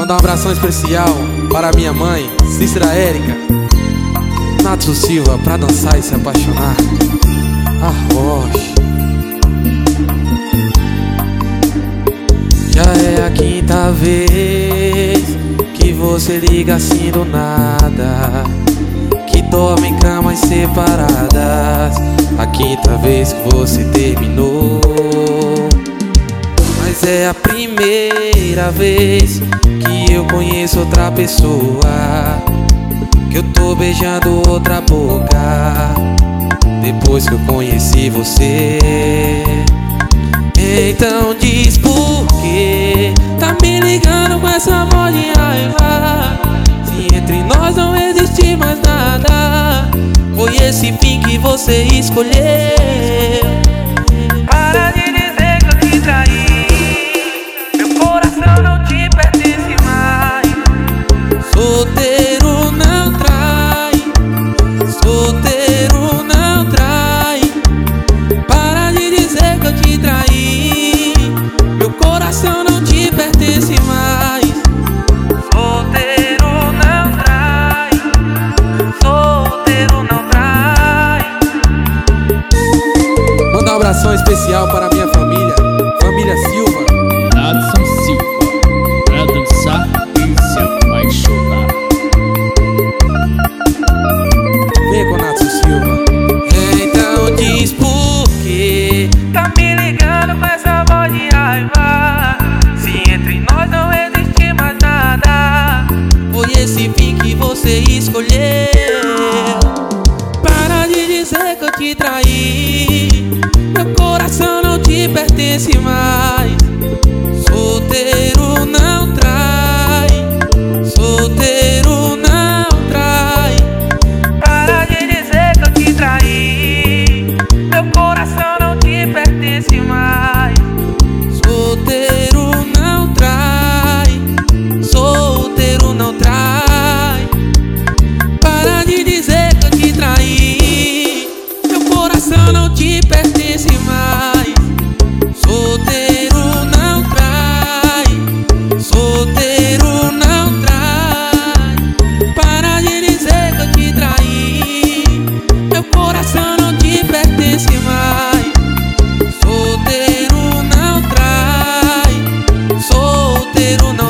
Mandar um abração especial para minha mãe, Cícera Érica, Nato Silva, pra dançar e se apaixonar. Arrocha. Já é a quinta vez que você liga assim do nada, que dorme em camas separadas. A quinta vez que você terminou. Mas é a primeira vez que eu conheço outra pessoa, que eu tô beijando outra boca depois que eu conheci você. Então diz por que tá me ligando com essa voz de raiva, se entre nós não existe mais nada. Foi esse fim que você escolheu. Para de dizer que eu te traí, meu coração não te pertence mais. Solteiro não trai, solteiro não trai. Para de dizer que eu te traí, meu coração não te pertence mais. Solteiro não trai, solteiro não trai. Manda um abração especial para a minha família, família Silva. Nadson Silva, pra dançar e se apaixonar. Vem com Nato Silva. Então diz por que tá me ligando com essa voz de raiva, se entre nós não existe mais nada. Foi esse fim que você escolheu. Para de dizer que eu te traí, meu coração não te pertence mais. Solteiro não trai, solteiro não trai. Para de dizer que eu te traí, meu coração não te pertence mais. Solteiro não trai, solteiro não trai. Para de dizer que eu te traí, meu coração não te pertence mais. Solteiro não trai, solteiro não trai. Para de dizer que eu te traí, meu coração não te pertence mais. Solteiro não trai, solteiro não